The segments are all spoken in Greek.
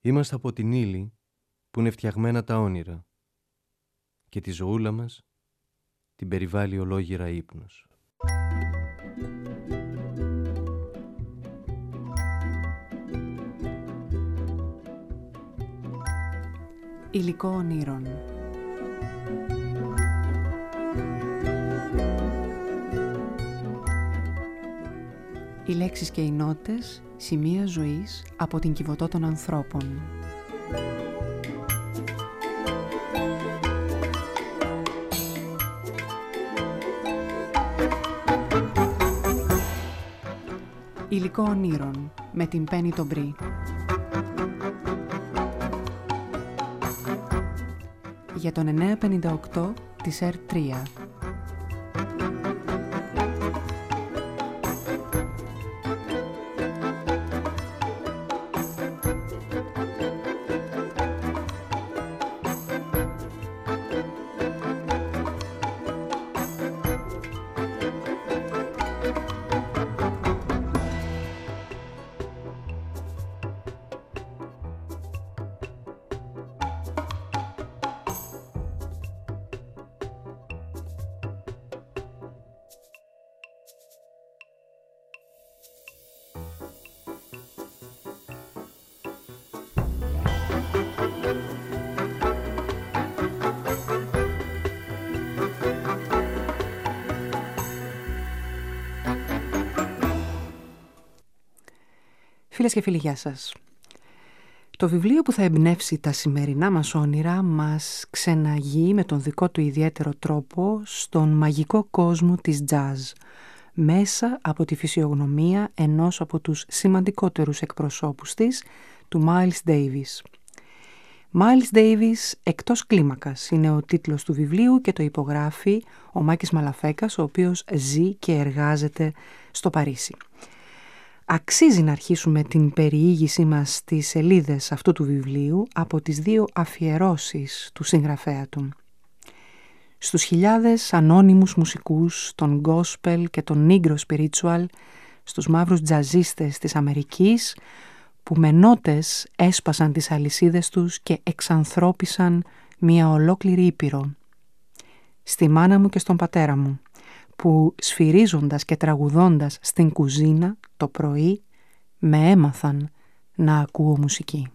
Είμαστε από την ύλη που είναι φτιαγμένα τα όνειρα και τη ζωούλα μας την περιβάλλει ολόγυρα ύπνος. Υλικό ονείρων. Οι λέξεις και οι νότες, σημεία ζωής από την Κιβωτό των ανθρώπων. Υλικό ονείρων με την Πέννη τον Μπρι. Για τον 958 της R3. Φίλες και φίλοι, γεια σας. Το βιβλίο που θα εμπνεύσει τα σημερινά μας όνειρα μας ξεναγεί με τον δικό του ιδιαίτερο τρόπο στον μαγικό κόσμο της jazz, μέσα από τη φυσιογνωμία ενός από τους σημαντικότερους εκπροσώπους της, του Miles Davis. Miles Davis εκτός κλίμακας είναι ο τίτλος του βιβλίου και το υπογράφει ο Μάκης Μαλαφέκας, ο οποίος ζει και εργάζεται στο Παρίσι. Αξίζει να αρχίσουμε την περιήγησή μας στις σελίδες αυτού του βιβλίου από τις δύο αφιερώσεις του συγγραφέα του. Στους χιλιάδες ανώνυμους μουσικούς, των gospel και των negro spiritual, στους μαύρους τζαζίστες της Αμερικής, που με νότες έσπασαν τις αλυσίδες τους και εξανθρώπισαν μια ολόκληρη ήπειρο. Στη μάνα μου και στον πατέρα μου, που σφυρίζοντας και τραγουδώντας στην κουζίνα το πρωί με έμαθαν να ακούω μουσική.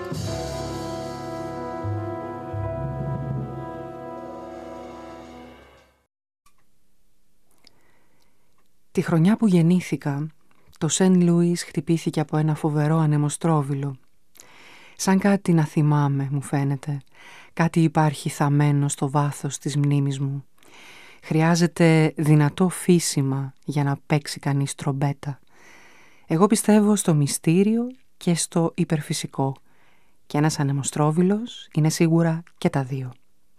Τη χρονιά που γεννήθηκα, το Σεν Λούις χτυπήθηκε από ένα φοβερό ανεμοστρόβιλο. Σαν κάτι να θυμάμαι, μου φαίνεται. Κάτι υπάρχει θαμμένο στο βάθος της μνήμης μου. Χρειάζεται δυνατό φύσιμα για να παίξει κανείς τρομπέτα. Εγώ πιστεύω στο μυστήριο και στο υπερφυσικό. Και ένας ανεμοστρόβιλος είναι σίγουρα και τα δύο.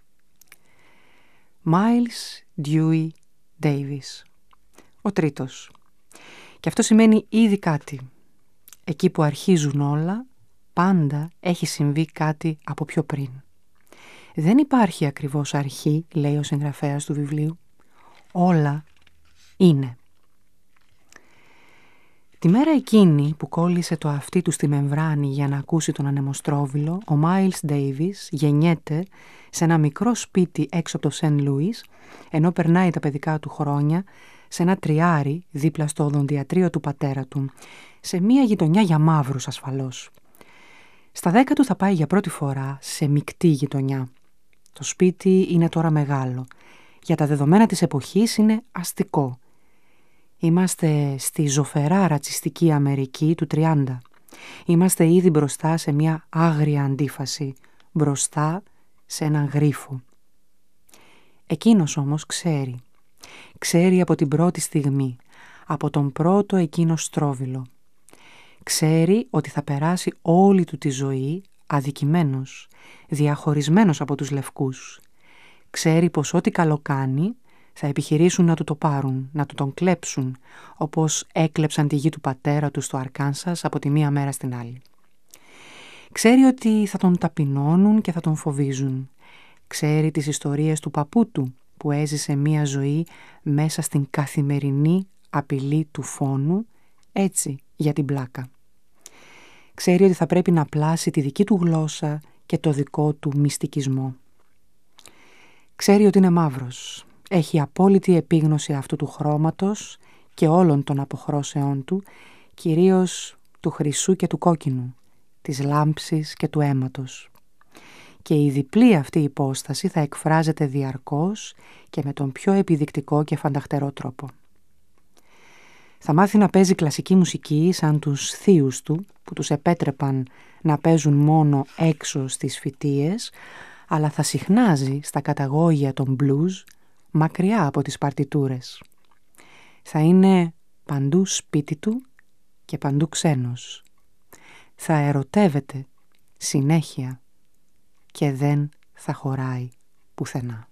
Miles Dewey Davis. Ο τρίτος. Και αυτό σημαίνει ήδη κάτι. Εκεί που αρχίζουν όλα, πάντα έχει συμβεί κάτι από πιο πριν. Δεν υπάρχει ακριβώς αρχή, λέει ο συγγραφέας του βιβλίου. Όλα είναι. Τη μέρα εκείνη που κόλλησε το αυτί του στη μεμβράνη για να ακούσει τον ανεμοστρόβιλο, ο Miles Davis γεννιέται σε ένα μικρό σπίτι έξω από το Σεν Λούις, ενώ περνάει τα παιδικά του χρόνια σε ένα τριάρι δίπλα στο οδοντιατρίο του πατέρα του, σε μία γειτονιά για μαύρους ασφαλώς. Στα 10 του θα πάει για πρώτη φορά σε μεικτή γειτονιά. Το σπίτι είναι τώρα μεγάλο. Για τα δεδομένα της εποχής είναι αστικό. Είμαστε στη ζωφερά ρατσιστική Αμερική του 30. Είμαστε ήδη μπροστά σε μια άγρια αντίφαση, μπροστά σε έναν γρίφο. Εκείνος όμως ξέρει. Ξέρει από την πρώτη στιγμή, από τον πρώτο εκείνο στρόβιλο. Ξέρει ότι θα περάσει όλη του τη ζωή αδικημένος, διαχωρισμένος από τους λευκούς. Ξέρει πως ό,τι καλό κάνει θα επιχειρήσουν να του το πάρουν, να του τον κλέψουν, όπως έκλεψαν τη γη του πατέρα του στο Αρκάνσας από τη μία μέρα στην άλλη. Ξέρει ότι θα τον ταπεινώνουν και θα τον φοβίζουν. Ξέρει τις ιστορίες του παππού του που έζησε μία ζωή μέσα στην καθημερινή απειλή του φόνου, έτσι για την πλάκα. Ξέρει ότι θα πρέπει να πλάσει τη δική του γλώσσα και το δικό του μυστικισμό. Ξέρει ότι είναι μαύρος. Έχει απόλυτη επίγνωση αυτού του χρώματος και όλων των αποχρώσεών του, κυρίως του χρυσού και του κόκκινου, της λάμψης και του αίματος. Και η διπλή αυτή υπόσταση θα εκφράζεται διαρκώς και με τον πιο επιδεικτικό και φανταχτερό τρόπο. Θα μάθει να παίζει κλασική μουσική σαν τους θείους του, που τους επέτρεπαν να παίζουν μόνο έξω στις φοιτίες, αλλά θα συχνάζει στα καταγόγια των blues, μακριά από τις παρτιτούρες. Θα είναι παντού σπίτι του και παντού ξένος. Θα ερωτεύεται συνέχεια και δεν θα χωράει πουθενά.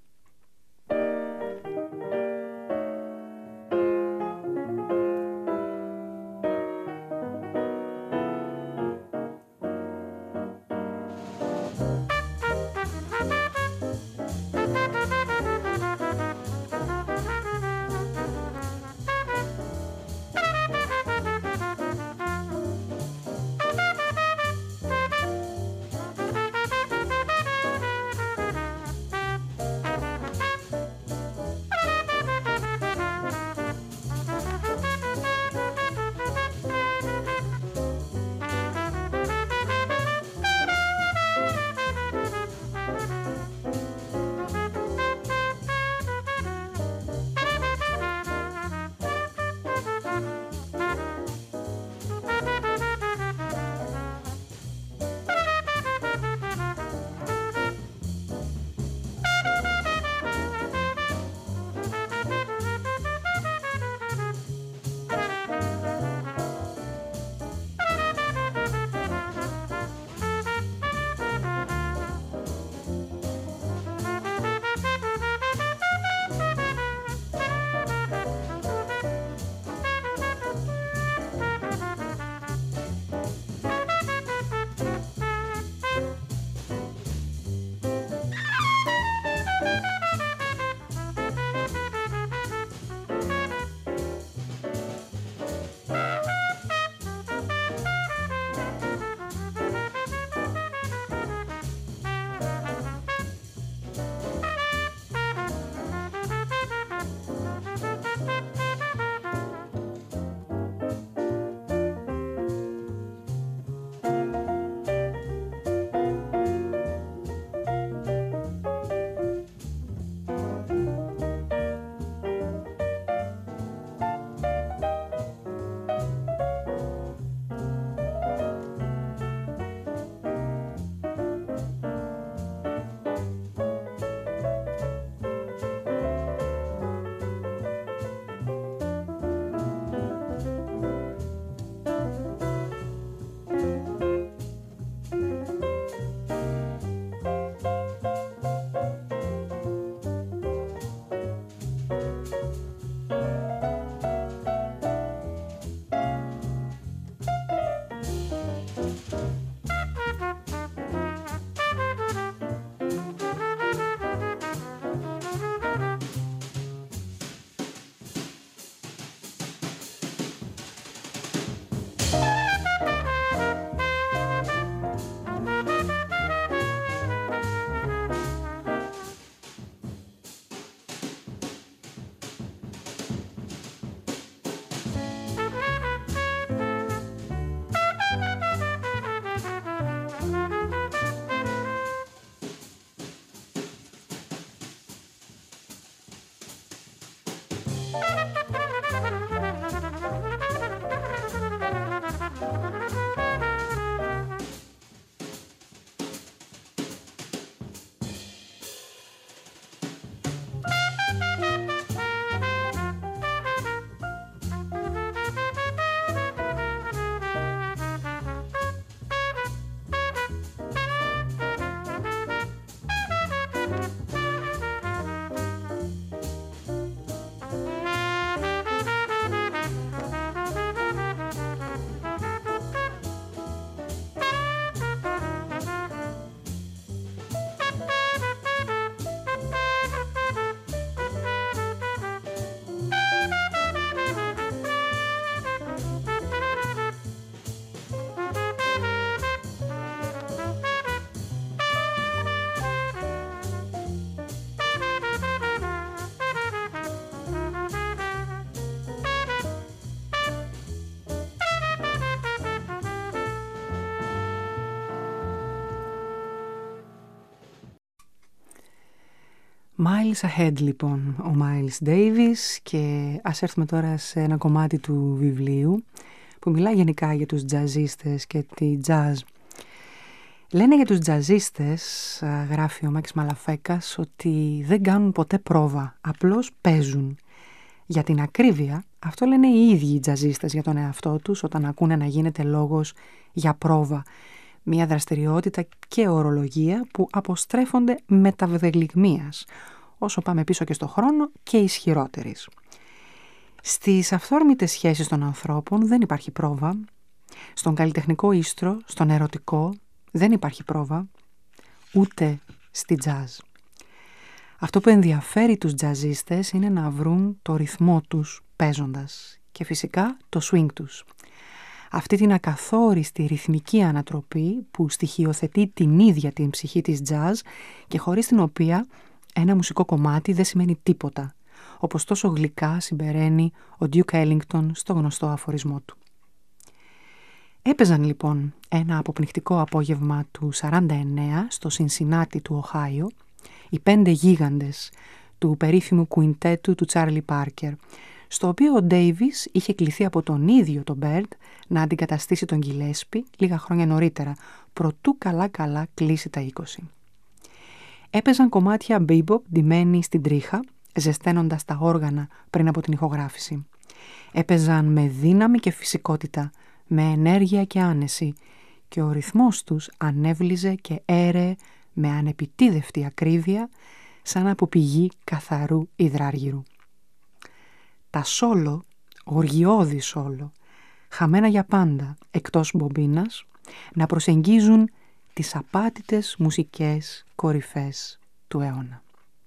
Miles Ahead λοιπόν, ο Miles Davis, και ας έρθουμε τώρα σε ένα κομμάτι του βιβλίου που μιλάει γενικά για τους τζαζίστες και τη jazz. Λένε για τους τζαζίστες, γράφει ο Μάκης Μαλαφέκας, ότι δεν κάνουν ποτέ πρόβα, απλώς παίζουν. Για την ακρίβεια, αυτό λένε οι ίδιοι οι τζαζίστες για τον εαυτό τους όταν ακούνε να γίνεται λόγος για πρόβα. Μια δραστηριότητα και ορολογία που αποστρέφονται μεταβδελιγμίας, όσο πάμε πίσω και στο χρόνο και ισχυρότερης. Στις αυθόρμητες σχέσεις των ανθρώπων δεν υπάρχει πρόβα. Στον καλλιτεχνικό ίστρο, στον ερωτικό, δεν υπάρχει πρόβα. Ούτε στη τζάζ. Αυτό που ενδιαφέρει τους τζαζίστες είναι να βρουν το ρυθμό τους παίζοντας και φυσικά το swing τους. Αυτή την ακαθόριστη ρυθμική ανατροπή που στοιχειοθετεί την ίδια την ψυχή της τζάζ και χωρίς την οποία ένα μουσικό κομμάτι δεν σημαίνει τίποτα, όπως τόσο γλυκά συμπεραίνει ο Duke Ellington στο γνωστό αφορισμό του. Έπαιζαν λοιπόν ένα αποπνιχτικό απόγευμα του 49 στο Σινσινάτι του Οχάιο οι 5 γίγαντες του περίφημου κουιντέτου του Τσάρλι Πάρκερ, στο οποίο ο Ντέιβις είχε κληθεί από τον ίδιο τον Μπέρντ να αντικαταστήσει τον Γκιλέσπι λίγα χρόνια νωρίτερα, προτού καλά κλείσει τα 20. Έπαιζαν κομμάτια bebop ντυμένοι στην τρίχα, ζεσταίνοντας τα όργανα πριν από την ηχογράφηση. Έπαιζαν με δύναμη και φυσικότητα, με ενέργεια και άνεση, και ο ρυθμός τους ανέβλυζε και έρεε με ανεπιτίδευτη ακρίβεια, σαν από πηγή καθαρού υδράργυρου. Τα σόλο, οργιώδη σόλο, χαμένα για πάντα εκτός μπομπίνας, να προσεγγίζουν τις απάτητες μουσικές κορυφές του αιώνα.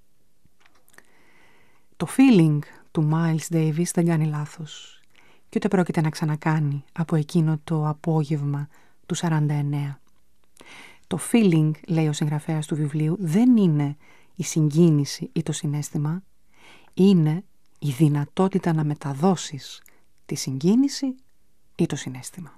Το feeling του Miles Davis δεν κάνει λάθος και ούτε πρόκειται να ξανακάνει από εκείνο το απόγευμα του 49. Το feeling, λέει ο συγγραφέας του βιβλίου, δεν είναι η συγκίνηση ή το συναίσθημα, είναι η δυνατότητα να μεταδώσεις τη συγκίνηση ή το συναίσθημα.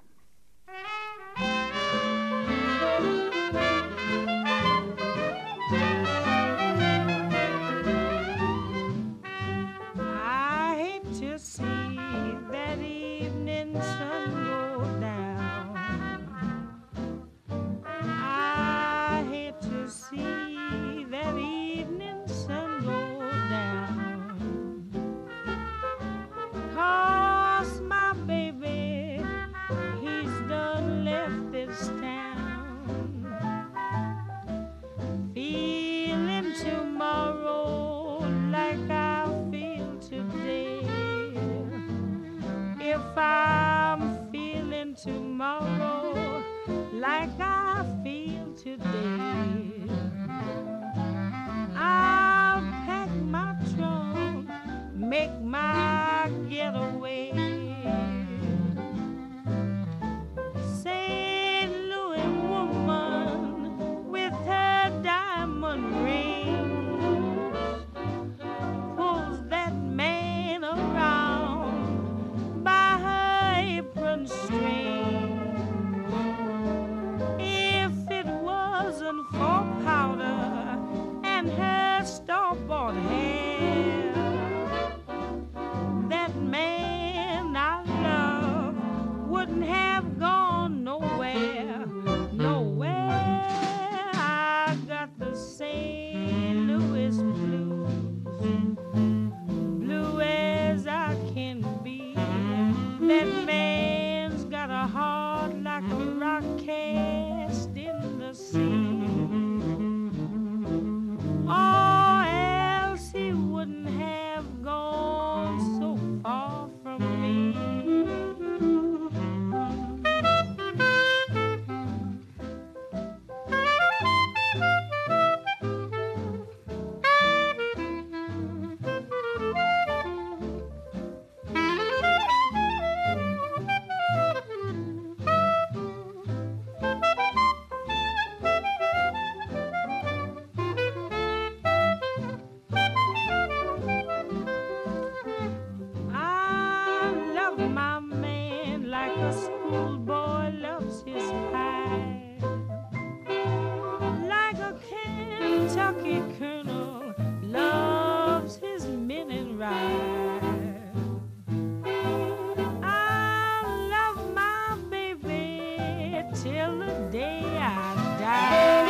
till the day I die.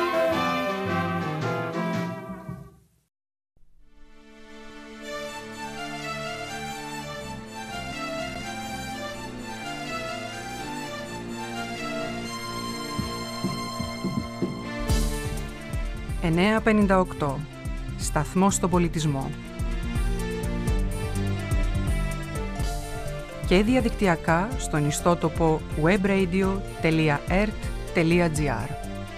958. Σταθμός στον πολιτισμό. Και διαδικτυακά στον ιστότοπο webradio.ert.gr.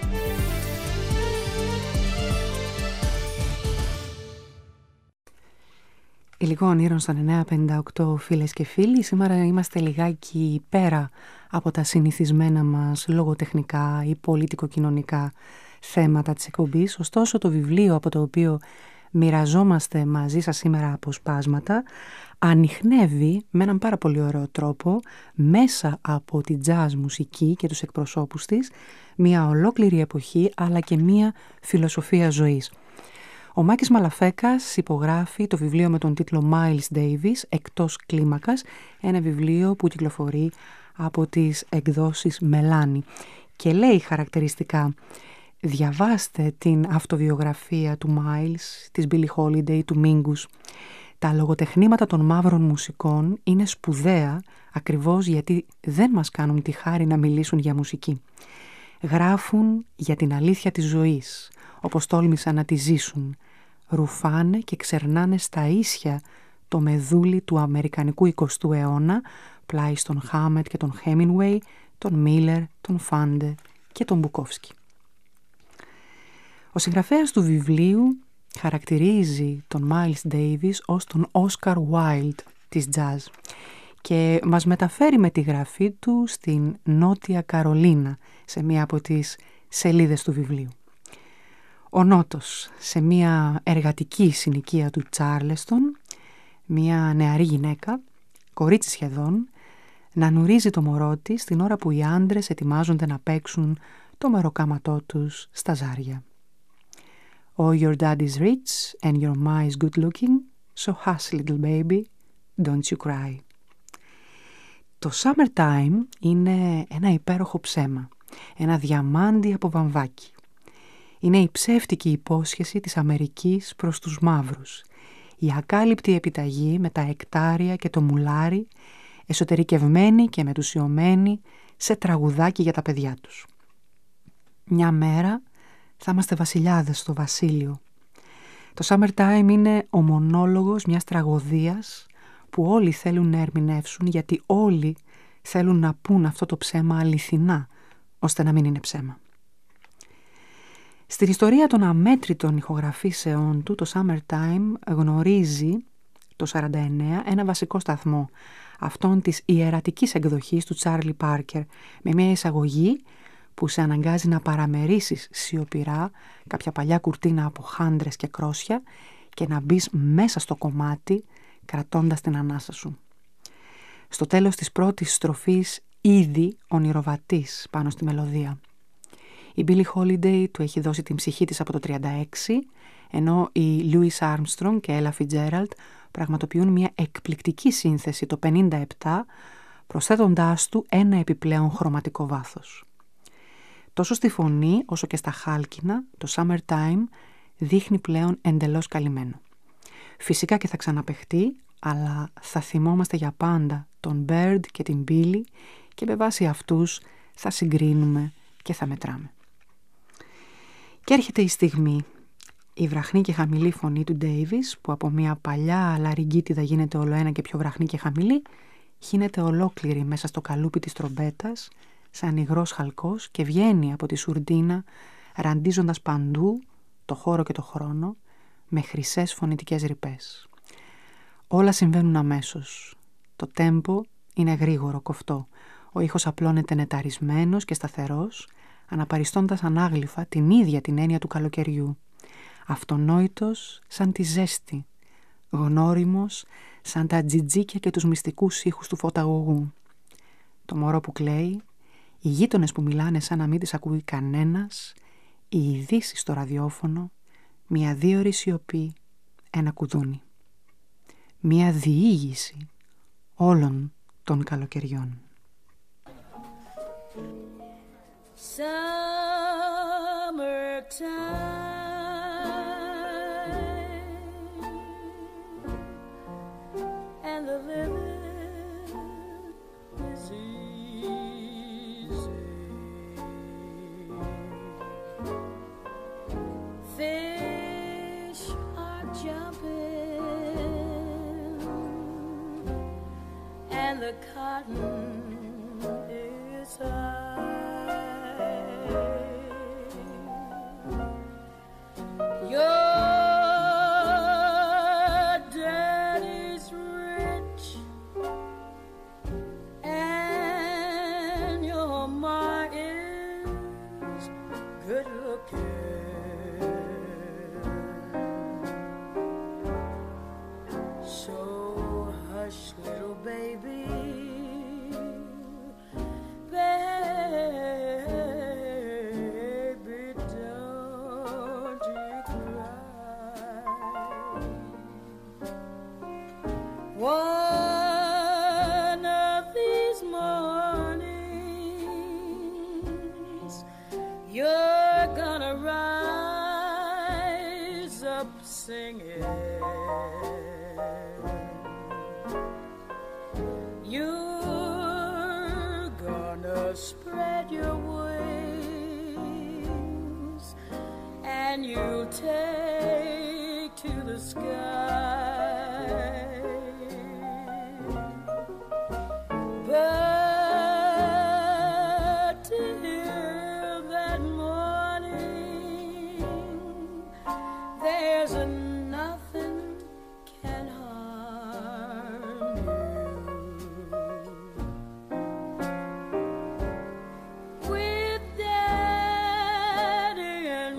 Υλικών ήρων στον 958, φίλες και φίλοι. Σήμερα είμαστε λιγάκι πέρα από τα συνηθισμένα μας λογοτεχνικά ή πολιτικοκοινωνικά θέματα της εκπομπής. Ωστόσο, το βιβλίο από το οποίο μοιραζόμαστε μαζί σας σήμερα αποσπάσματα ανιχνεύει με έναν πάρα πολύ ωραίο τρόπο, μέσα από τη jazz μουσική και τους εκπροσώπους της, μια ολόκληρη εποχή αλλά και μια φιλοσοφία ζωής. Ο Μάκης Μαλαφέκας υπογράφει το βιβλίο με τον τίτλο Miles Davis, «Εκτός κλίμακας», ένα βιβλίο που κυκλοφορεί από τις εκδόσεις Μελάνη και λέει χαρακτηριστικά: διαβάστε την αυτοβιογραφία του Miles, της Billie Holiday, του Mingus. Τα λογοτεχνήματα των μαύρων μουσικών είναι σπουδαία ακριβώς γιατί δεν μας κάνουν τη χάρη να μιλήσουν για μουσική. Γράφουν για την αλήθεια της ζωής, όπως τόλμησαν να τη ζήσουν. Ρουφάνε και ξερνάνε στα ίσια το μεδούλι του αμερικανικού 20ου αιώνα, πλάι στον Χάμετ και τον Χέμινγκουέι, τον Μίλερ, τον Φάντε και τον Μπουκόφσκι. Ο συγγραφέας του βιβλίου χαρακτηρίζει τον Miles Davis ως τον Oscar Wilde της jazz και μας μεταφέρει με τη γραφή του στην Νότια Καρολίνα, σε μία από τις σελίδες του βιβλίου. Ο Νότος, σε μία εργατική συνοικία του Τσάρλεστον, μία νεαρή γυναίκα, κορίτσι σχεδόν, να νουρίζει το μωρό της την ώρα που οι άντρες ετοιμάζονται να παίξουν το μεροκάματό τους στα ζάρια. Oh, your daddy's rich and your ma is good looking, so hush little baby, don't you cry. Το summertime είναι ένα υπέροχο ψέμα, ένα διαμάντι από βαμβάκι. Είναι η ψεύτικη υπόσχεση της Αμερικής προς τους μαύρους, η ακάλυπτη επιταγή με τα εκτάρια και το μουλάρι, εσωτερικευμένη και μετουσιωμένη σε τραγουδάκι για τα παιδιά τους. Μια μέρα θα είμαστε βασιλιάδες στο βασίλειο. Το summertime είναι ο μονόλογος μιας τραγωδίας που όλοι θέλουν να ερμηνεύσουν, γιατί όλοι θέλουν να πούν αυτό το ψέμα αληθινά, ώστε να μην είναι ψέμα. Στην ιστορία των αμέτρητων ηχογραφήσεων του, το summertime γνωρίζει το 49 ένα βασικό σταθμό, αυτόν της ιερατικής εκδοχής του Τσάρλι Πάρκερ, με μια εισαγωγή που σε αναγκάζει να παραμερίσεις σιωπηρά κάποια παλιά κουρτίνα από χάντρες και κρόσια και να μπεις μέσα στο κομμάτι κρατώντας την ανάσα σου. Στο τέλος της πρώτης στροφής ήδη ονειροβατής πάνω στη μελωδία. Η Billie Holiday του έχει δώσει την ψυχή της από το 36, ενώ οι Louis Armstrong και Ella Fitzgerald πραγματοποιούν μια εκπληκτική σύνθεση το 57, προσθέτοντάς του ένα επιπλέον χρωματικό βάθος. Τόσο στη φωνή όσο και στα χάλκινα, το summertime δείχνει πλέον εντελώς καλυμμένο. Φυσικά και θα ξαναπαιχτεί, αλλά θα θυμόμαστε για πάντα τον Bird και την Billie και με βάση αυτούς θα συγκρίνουμε και θα μετράμε. Και έρχεται η στιγμή, η βραχνή και χαμηλή φωνή του Davis, που από μια παλιά λαριγκίτιδα γίνεται ολοένα και πιο βραχνή και χαμηλή, χύνεται ολόκληρη μέσα στο καλούπι της τρομπέτας, σαν υγρός χαλκός, και βγαίνει από τη σουρντίνα, ραντίζοντας παντού το χώρο και το χρόνο, με χρυσές φωνητικές ρηπές. Όλα συμβαίνουν αμέσως. Το τέμπο είναι γρήγορο, κοφτό. Ο ήχος απλώνεται νεταρισμένος και σταθερός, αναπαριστώντας ανάγλυφα την ίδια την έννοια του καλοκαιριού. Αυτονόητος σαν τη ζέστη, γνώριμος σαν τα τζιτζίκια και τους μυστικούς ήχους του φωταγωγού. Το μωρό που κλαίει, οι γείτονες που μιλάνε σαν να μην τις ακούει κανένας, οι ειδήσεις στο ραδιόφωνο, μια δίωρη σιωπή, ένα κουδούνι. Μια διήγηση όλων των καλοκαιριών. and the living is easy. Fish are jumping and the cotton is high. Your daddy's rich and your ma is good looking. So hush, little baby, baby, don't you cry. One of these mornings, you're gonna rise up singing. You're gonna spread your wings and you'll take to the sky. But till that morning, there's nothing can harm you. With Daddy and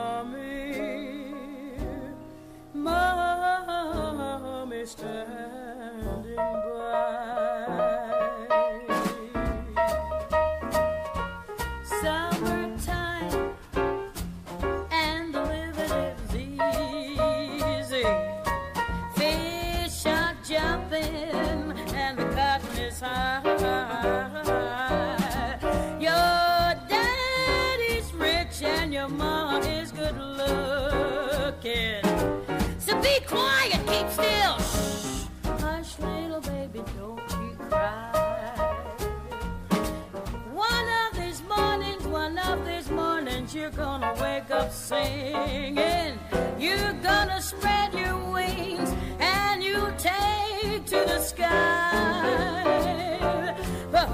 Mommy standing by. Summertime and the living is easy. Fish are jumping and the cotton is high. Your daddy's rich and your mama is good looking. So be quiet, keep still. Shh. Hush, little baby, don't you cry. One of these mornings, you're gonna wake up singing. You're gonna spread your wings and you take to the sky. But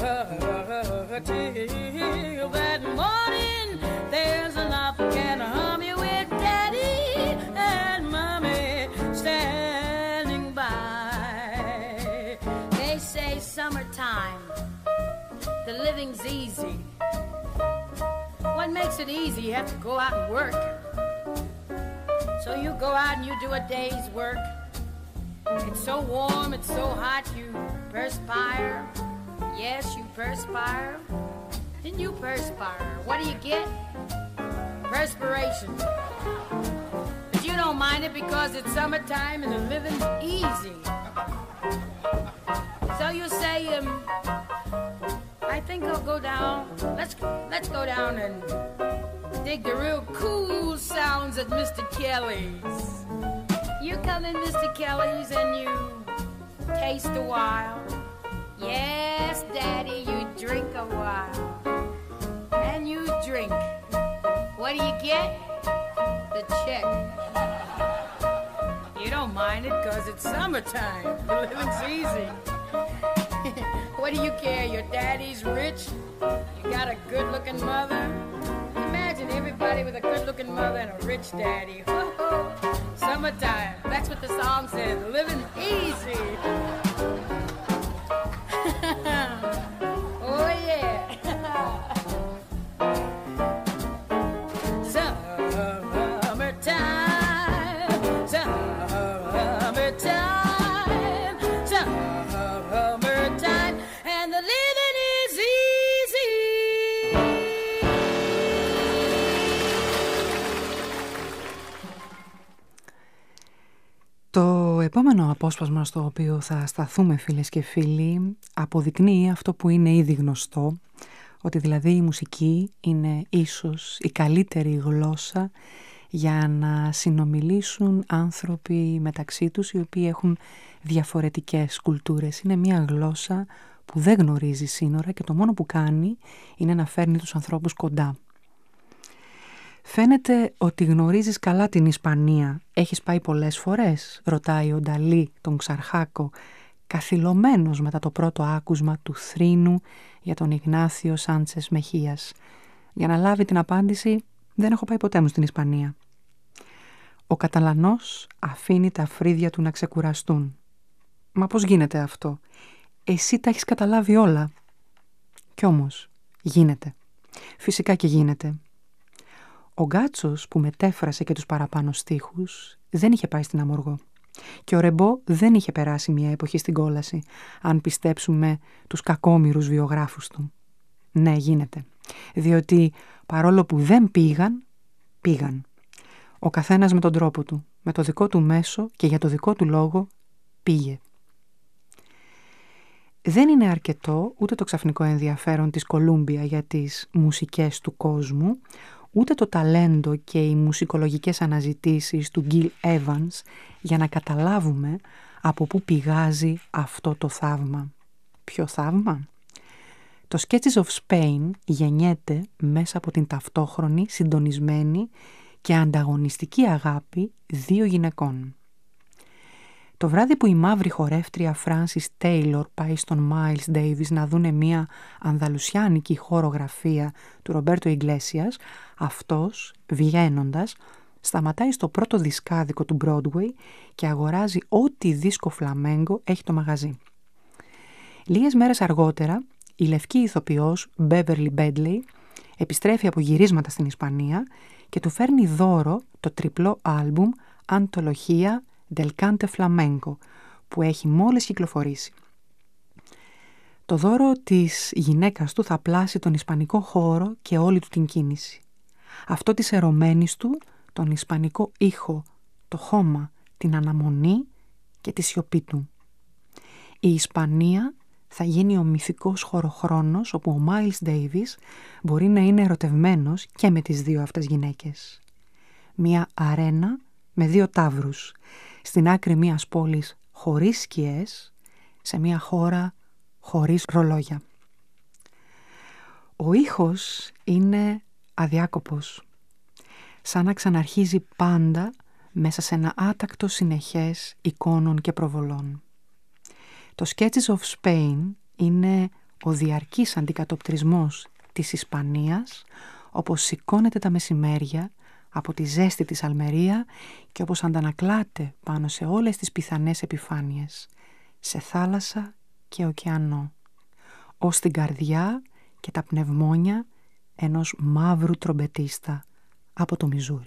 till that morning, there's nothing can harm you with Daddy and Mommy standing by. They say summertime, the living's easy. What makes it easy? You have to go out and work. So you go out and you do a day's work. It's so warm, it's so hot, you perspire. Yes, you perspire. Then you perspire. What do you get? Perspiration. But you don't mind it because it's summertime and the living's easy. So you say, I think I'll go down. Let's go down and dig the real cool sounds at Mr. Kelly's. You come in Mr. Kelly's and you taste a while. Yes, Daddy, you drink a while. And you drink. What do you get? The check. You don't mind it because it's summertime. The living's easy. What do you care? Your daddy's rich. You got a good-looking mother. Imagine everybody with a good-looking mother and a rich daddy. Summertime. That's what the song says. Living easy. Oh, yeah. Summertime. Summertime. Summertime. And the living is easy. Το επόμενο απόσπασμα στο οποίο θα σταθούμε, φίλες και φίλοι, αποδεικνύει αυτό που είναι ήδη γνωστό, ότι δηλαδή η μουσική είναι ίσως η καλύτερη γλώσσα για να συνομιλήσουν άνθρωποι μεταξύ τους οι οποίοι έχουν διαφορετικές κουλτούρες. Είναι μια γλώσσα που δεν γνωρίζει σύνορα και το μόνο που κάνει είναι να φέρνει τους ανθρώπους κοντά. «Φαίνεται ότι γνωρίζεις καλά την Ισπανία. Έχεις πάει πολλές φορές?» ρωτάει ο Νταλή τον Ξαρχάκο, καθυλωμένος μετά το πρώτο άκουσμα του θρήνου για τον Ιγνάθιο Σάντσες Μεχίας. Για να λάβει την απάντηση, «Δεν έχω πάει ποτέ μου στην Ισπανία». Ο Καταλανός αφήνει τα φρύδια του να ξεκουραστούν. «Μα πώς γίνεται αυτό? Εσύ τα έχεις καταλάβει όλα». Κι όμως γίνεται. Φυσικά και γίνεται. Ο Γκάτσος που μετέφρασε και τους παραπάνω στίχους δεν είχε πάει στην Αμοργό. Και ο Ρεμπό δεν είχε περάσει μια εποχή στην κόλαση, αν πιστέψουμε τους κακόμοιρους βιογράφους του. Ναι, γίνεται. Διότι παρόλο που δεν πήγαν, πήγαν. Ο καθένας με τον τρόπο του, με το δικό του μέσο και για το δικό του λόγο πήγε. Δεν είναι αρκετό ούτε το ξαφνικό ενδιαφέρον της Κολούμπια για τις μουσικές του κόσμου, ούτε το ταλέντο και οι μουσικολογικές αναζητήσεις του Γκίλ Evans για να καταλάβουμε από πού πηγάζει αυτό το θαύμα. Ποιο θαύμα? Το Sketches of Spain γεννιέται μέσα από την ταυτόχρονη, συντονισμένη και ανταγωνιστική αγάπη δύο γυναικών. Το βράδυ που η μαύρη χορεύτρια Frances Taylor πάει στον Miles Davis να δούνε μια ανδαλουσιάνικη χορογραφία του Ρομπέρτο Ιγκλέσιας, αυτός, βγαίνοντας, σταματάει στο πρώτο δισκάδικο του Broadway και αγοράζει ό,τι δίσκο φλαμέγκο έχει το μαγαζί. Λίγες μέρες αργότερα, η λευκή ηθοποιός Beverly Bedley επιστρέφει από γυρίσματα στην Ισπανία και του φέρνει δώρο το τριπλό άλμπουμ «Αντολογία Del Cante Flamenco» που έχει μόλις κυκλοφορήσει. Το δώρο της γυναίκας του θα πλάσει τον ισπανικό χώρο και όλη του την κίνηση. Αυτό της ερωμένης του, τον ισπανικό ήχο, το χώμα, την αναμονή και τη σιωπή του. Η Ισπανία θα γίνει ο μυθικός χωροχρόνος όπου ο Miles Davis μπορεί να είναι ερωτευμένος και με τις δύο αυτές γυναίκες. Μια αρένα με δύο ταύρους, στην άκρη μιας πόλης χωρίς σκιές, σε μια χώρα χωρίς ρολόγια. Ο ήχος είναι αδιάκοπος, σαν να ξαναρχίζει πάντα μέσα σε ένα άτακτο συνεχές εικόνων και προβολών. Το Sketches of Spain είναι ο διαρκής αντικατοπτρισμός της Ισπανίας, όπως σηκώνεται τα μεσημέρια από τη ζέστη της Αλμερία και όπως αντανακλάται πάνω σε όλες τις πιθανές επιφάνειες, σε θάλασσα και ωκεανό, ως την καρδιά και τα πνευμόνια ενός μαύρου τρομπετίστα από το Μιζούρι.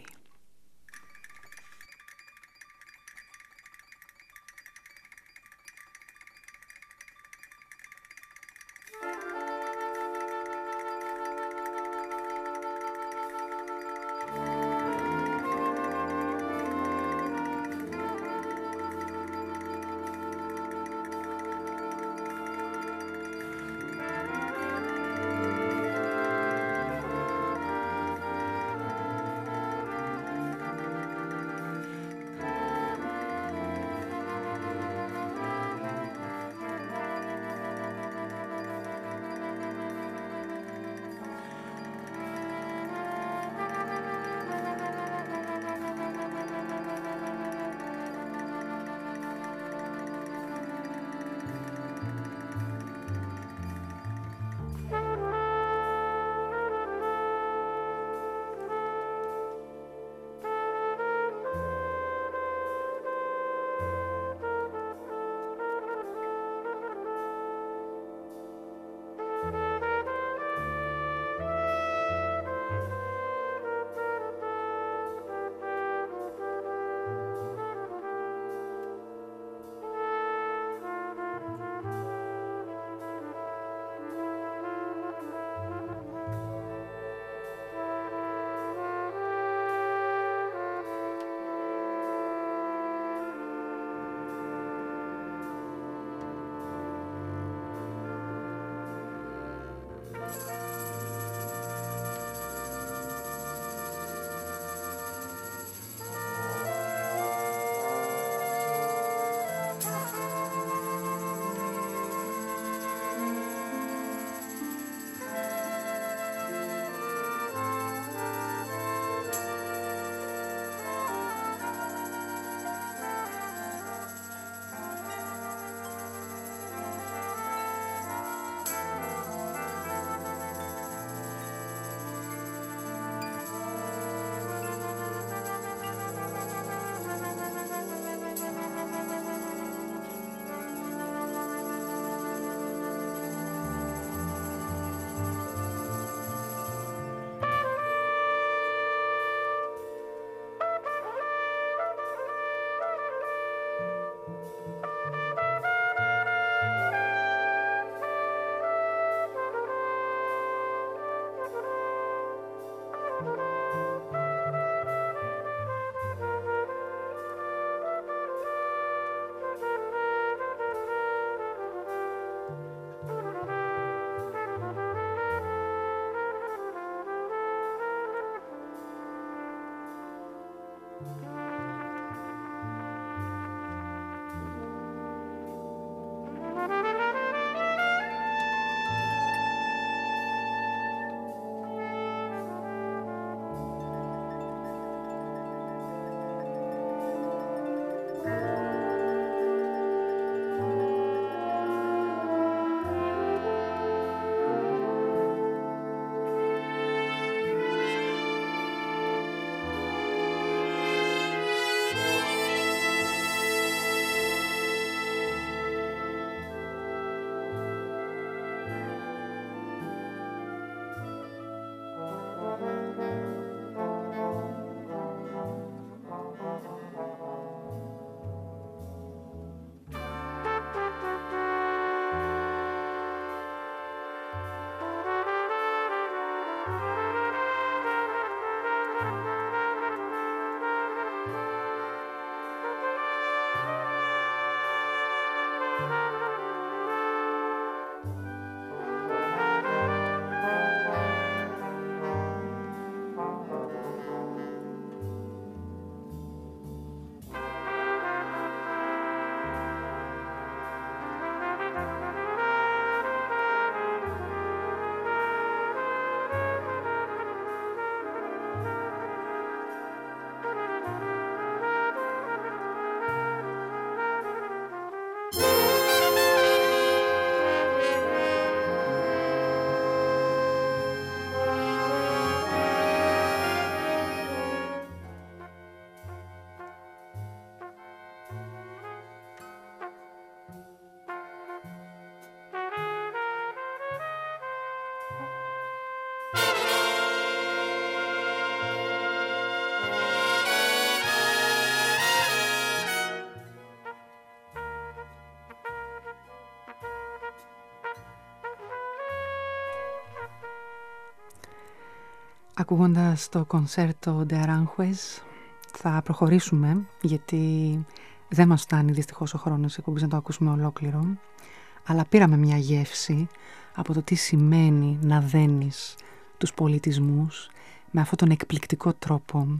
Ακούγοντας το Concerto de Aranjuez θα προχωρήσουμε, γιατί δεν μας φτάνει δυστυχώς ο χρόνος εκπομπής να το ακούσουμε ολόκληρο, αλλά πήραμε μια γεύση από το τι σημαίνει να δένεις τους πολιτισμούς με αυτόν τον εκπληκτικό τρόπο.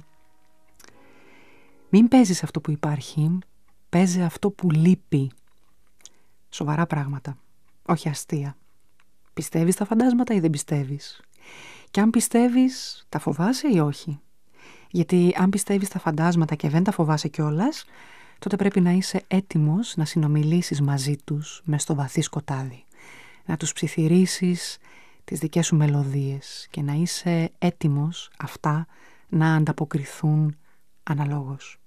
Μην παίζεις αυτό που υπάρχει, παίζε αυτό που λείπει. Σοβαρά πράγματα, όχι αστεία. Πιστεύεις στα φαντάσματα ή δεν πιστεύεις? Και αν πιστεύεις, τα φοβάσαι ή όχι? Γιατί αν πιστεύεις στα φαντάσματα και δεν τα φοβάσαι κιόλας, τότε πρέπει να είσαι έτοιμος να συνομιλήσεις μαζί τους μες στο βαθύ σκοτάδι. Να τους ψιθυρίσεις τις δικές σου μελωδίες και να είσαι έτοιμος αυτά να ανταποκριθούν αναλόγως.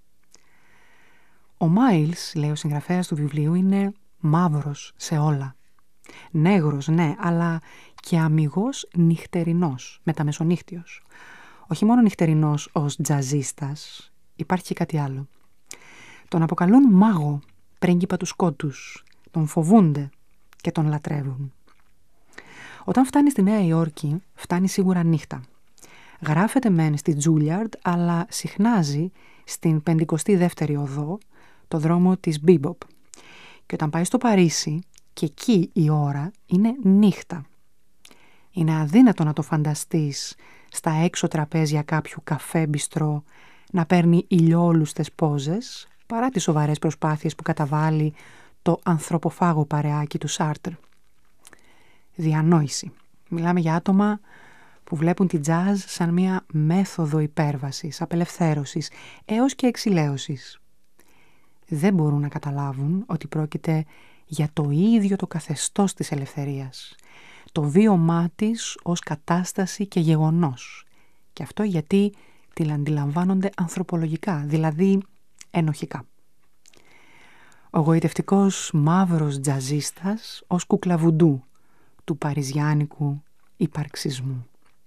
Ο Μάιλς, λέει ο συγγραφέας του βιβλίου, είναι μαύρος σε όλα. Νέγρος, ναι, αλλά και αμιγώς νυχτερινός, μεταμεσονύχτιος. Όχι μόνο νυχτερινός ως τζαζίστας, υπάρχει και κάτι άλλο. Τον αποκαλούν μάγο, πρίγκιπα του σκότους, τον φοβούνται και τον λατρεύουν. Όταν φτάνει στη Νέα Υόρκη, φτάνει σίγουρα νύχτα. Γράφεται μεν στη Τζούλιαρντ, αλλά συχνάζει στην 52η οδό, το δρόμο της Μπίμποπ. Και όταν πάει στο Παρίσι, και εκεί η ώρα είναι νύχτα. Είναι αδύνατο να το φανταστείς στα έξω τραπέζια κάποιου καφέ μπιστρό να παίρνει ηλιόλουστες πόζες, παρά τις σοβαρές προσπάθειες που καταβάλει το ανθρωποφάγο παρεάκι του Σάρτρ. Διανόηση. Μιλάμε για άτομα που βλέπουν τη τζάζ σαν μια μέθοδο υπέρβασης, απελευθέρωσης, έως και εξηλαίωσης. Δεν μπορούν να καταλάβουν ότι πρόκειται για το ίδιο το καθεστώς της ελευθερίας, το βίωμά της ως κατάσταση και γεγονός. Και αυτό γιατί την αντιλαμβάνονται ανθρωπολογικά, δηλαδή ενοχικά. Ο γοητευτικός μαύρος τζαζίστας ως κουκλαβουντού του παριζιάνικου υπαρξισμού.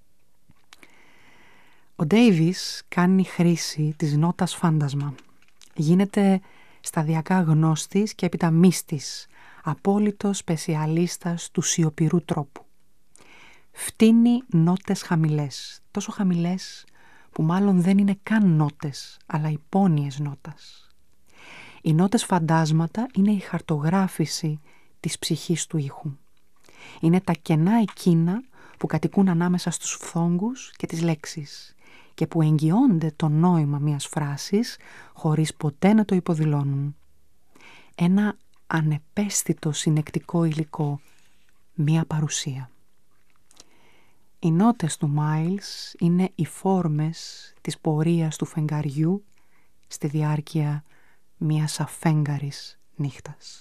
Ο Ντέιβις κάνει χρήση της νότας φάντασμα. Γίνεται σταδιακά γνώστης και έπειτα μύστης, απόλυτος σπεσιαλίστας του σιωπηρού τρόπου. φτύνει νότες χαμηλές, τόσο χαμηλές που μάλλον δεν είναι καν νότες, αλλά υπόνοιες νότας. Οι νότες φαντάσματα είναι η χαρτογράφηση της ψυχής του ήχου. Είναι τα κενά εκείνα που κατοικούν ανάμεσα στους φθόγκους και τις λέξεις και που εγγυώνται το νόημα μιας φράσης χωρίς ποτέ να το υποδηλώνουν. Ένα ανεπαίσθητο συνεκτικό υλικό, μια παρουσία. Οι νότες του Miles είναι οι φόρμες της πορείας του φεγγαριού στη διάρκεια μιας αφέγγαρης νύχτας.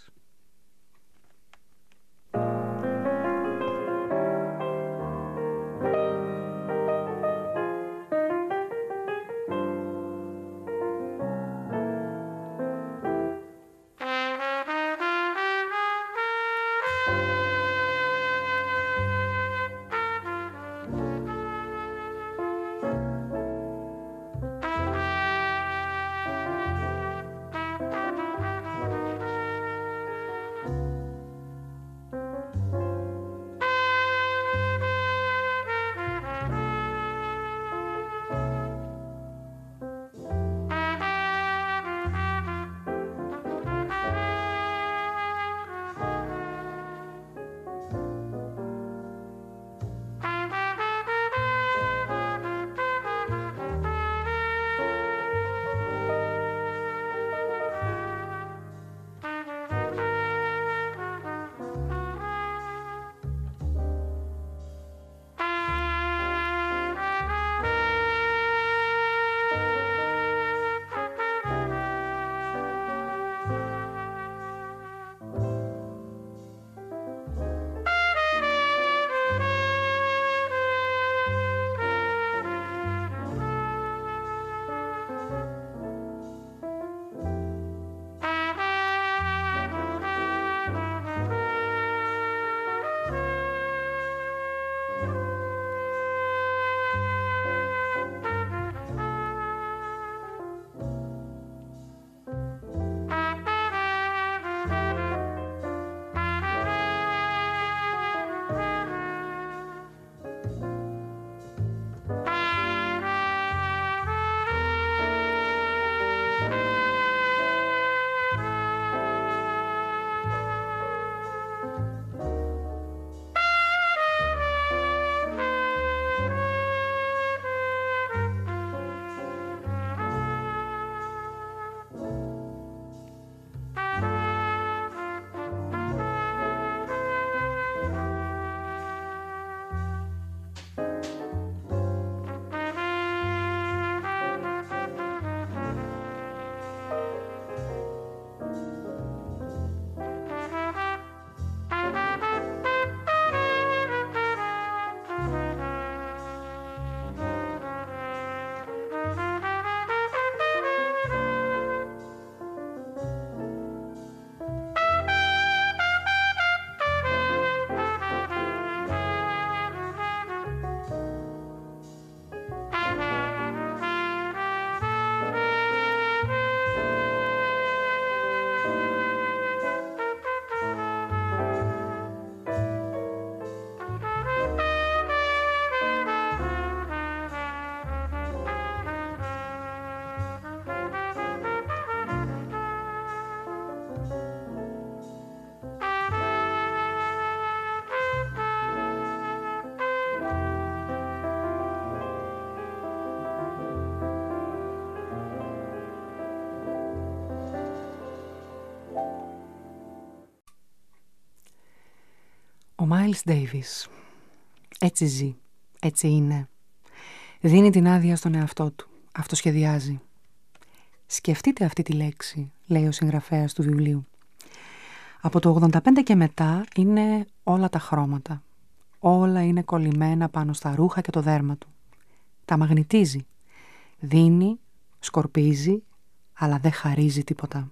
Ο Miles Davis έτσι ζει, έτσι είναι. Δίνει την άδεια στον εαυτό του, αυτοσχεδιάζει. Σκεφτείτε αυτή τη λέξη, λέει ο συγγραφέας του βιβλίου. Από το 85 και μετά είναι όλα τα χρώματα. Όλα είναι κολλημένα πάνω στα ρούχα και το δέρμα του. Τα μαγνητίζει. Δίνει, σκορπίζει, αλλά δεν χαρίζει τίποτα.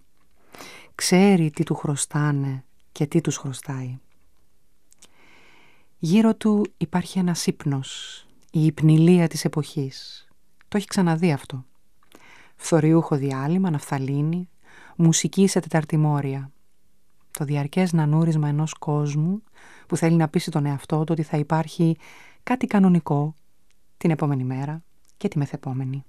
Ξέρει τι του χρωστάνε και τι τους χρωστάει. Γύρω του υπάρχει ένας ύπνος, η υπνηλία της εποχής. Το έχει ξαναδεί αυτό. Φθοριούχο διάλειμμα, ναφθαλίνη, μουσική σε τεταρτημόρια. Το διαρκές νανούρισμα ενός κόσμου που θέλει να πείσει τον εαυτό του ότι θα υπάρχει κάτι κανονικό την επόμενη μέρα και τη μεθεπόμενη.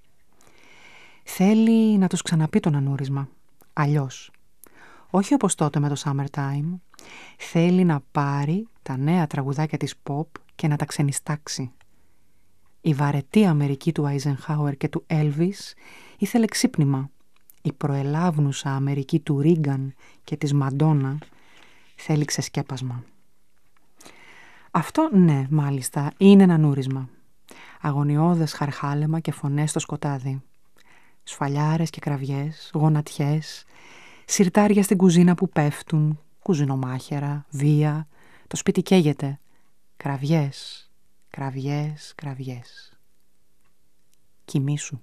Θέλει να τους ξαναπεί το νανούρισμα, αλλιώς. Όχι όπως τότε με το Summertime. Θέλει να πάρει τα νέα τραγουδάκια της pop και να τα ξενιστάξει. Η βαρετή Αμερική του Eisenhower και του Elvis ήθελε ξύπνημα. Η προελάβνουσα Αμερική του Ρίγκαν και της Μαντόνα θέλει ξεσκέπασμα. Αυτό, ναι, μάλιστα, είναι ένα νούρισμα. Αγωνιώδες χαρχάλεμα και φωνές στο σκοτάδι. Σφαλιάρες και κραυγές, γονατιές, σιρτάρια στην κουζίνα που πέφτουν, κουζινομάχερα, βία, το σπίτι καίγεται. Κραυγές, κραυγές, κραυγές. Κοιμήσου.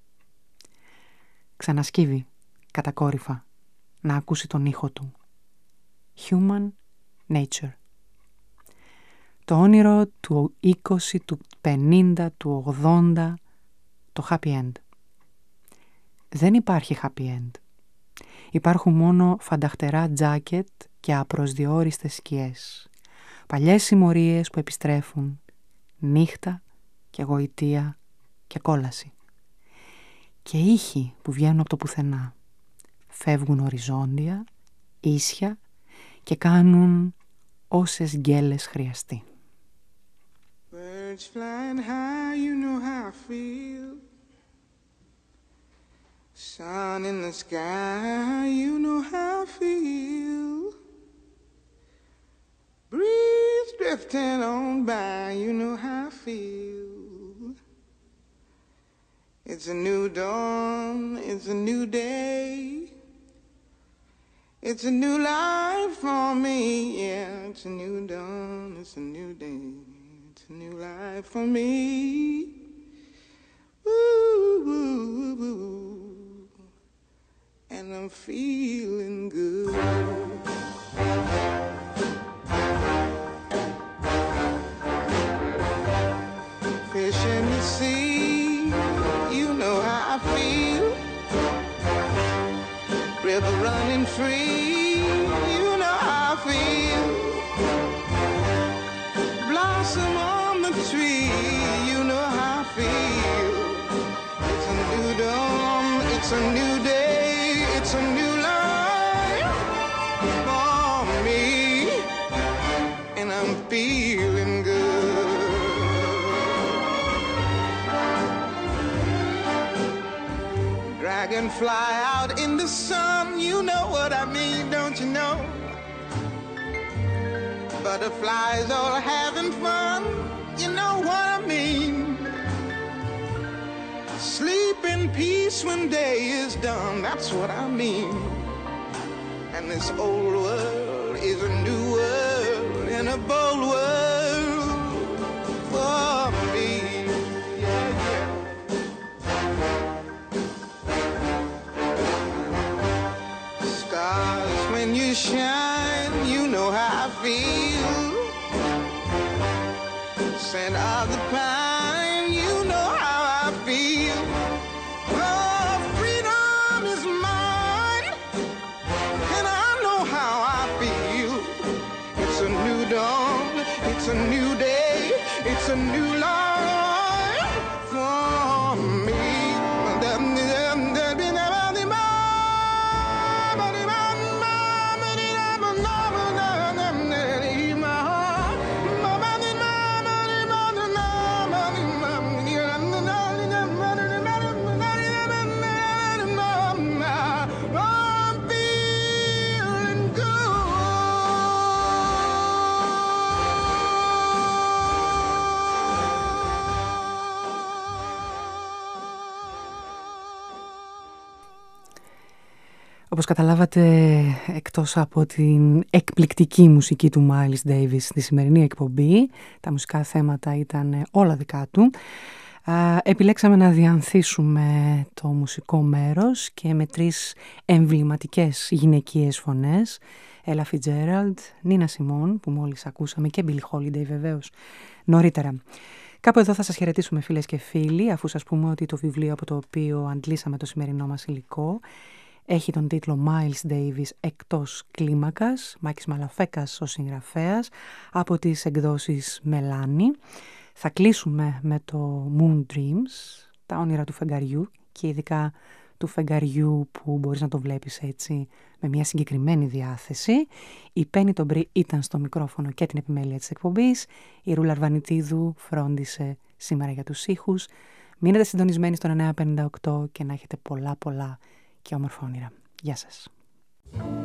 Ξανασκύβει, κατακόρυφα, να ακούσει τον ήχο του. Human nature. Το όνειρο του 20, του 50, του 80, το happy end. Δεν υπάρχει happy end. Υπάρχουν μόνο φανταχτερά τζάκετ και απροσδιόριστες σκιές. Παλιές συμμορίες που επιστρέφουν, νύχτα και γοητεία και κόλαση. Και ήχοι που βγαίνουν από το πουθενά. Φεύγουν οριζόντια, ίσια και κάνουν όσες γκέλες χρειαστεί. Birds flying high, you know how I feel. Sun in the sky, you know how I feel. Breeze drifting on by, you know how I feel. It's a new dawn, it's a new day. It's a new life for me, yeah. It's a new dawn, it's a new day. It's a new life for me. Ooh, ooh, ooh. And I'm feeling good. Fish in the sea, you know how I feel. River running free, you know how I feel. Blossom on the tree, you know how I feel. It's a new dawn, it's a new day, it's a new life for me, and I'm feeling good. Dragonfly out in the sun, you know what I mean, don't you know? Butterflies all having fun, you know what I mean. Sleep in peace when day is done, that's what I mean. And this old world is a new world and a bold world for me. Yeah, yeah. Stars, when you shine, you know how I feel. Scent of the pine, you know how I feel. Oh, freedom is mine, and I know how I feel. It's a new dawn, it's a new day, it's a new life for me. Όπως καταλάβατε, εκτός από την εκπληκτική μουσική του Miles Davis στη σημερινή εκπομπή, τα μουσικά θέματα ήταν όλα δικά του, επιλέξαμε να διανθίσουμε το μουσικό μέρος και με 3 εμβληματικές γυναικείες φωνές, Ella Fitzgerald, Nina Simone, που μόλις ακούσαμε, και Billie Holiday βεβαίως νωρίτερα. Κάπου εδώ θα σας χαιρετήσουμε, φίλες και φίλοι, αφού σας πούμε ότι το βιβλίο από το οποίο αντλήσαμε το σημερινό μας υλικό Έχει τον τίτλο Miles Davis εκτός κλίμακας, Μάκης Μαλαφέκας ο συγγραφέας, από τις εκδόσεις Μελάνη. Θα κλείσουμε με το Moon Dreams, τα όνειρα του φεγγαριού και ειδικά του φεγγαριού που μπορείς να το βλέπεις έτσι με μια συγκεκριμένη διάθεση. Η Πέννη Τομπρί ήταν στο μικρόφωνο και την επιμέλεια της εκπομπής. Η Ρούλα Αρβανιτίδου φρόντισε σήμερα για τους ήχους. Μείνετε συντονισμένοι στον 958 και να έχετε πολλά και όμορφα όνειρα. Γεια σας.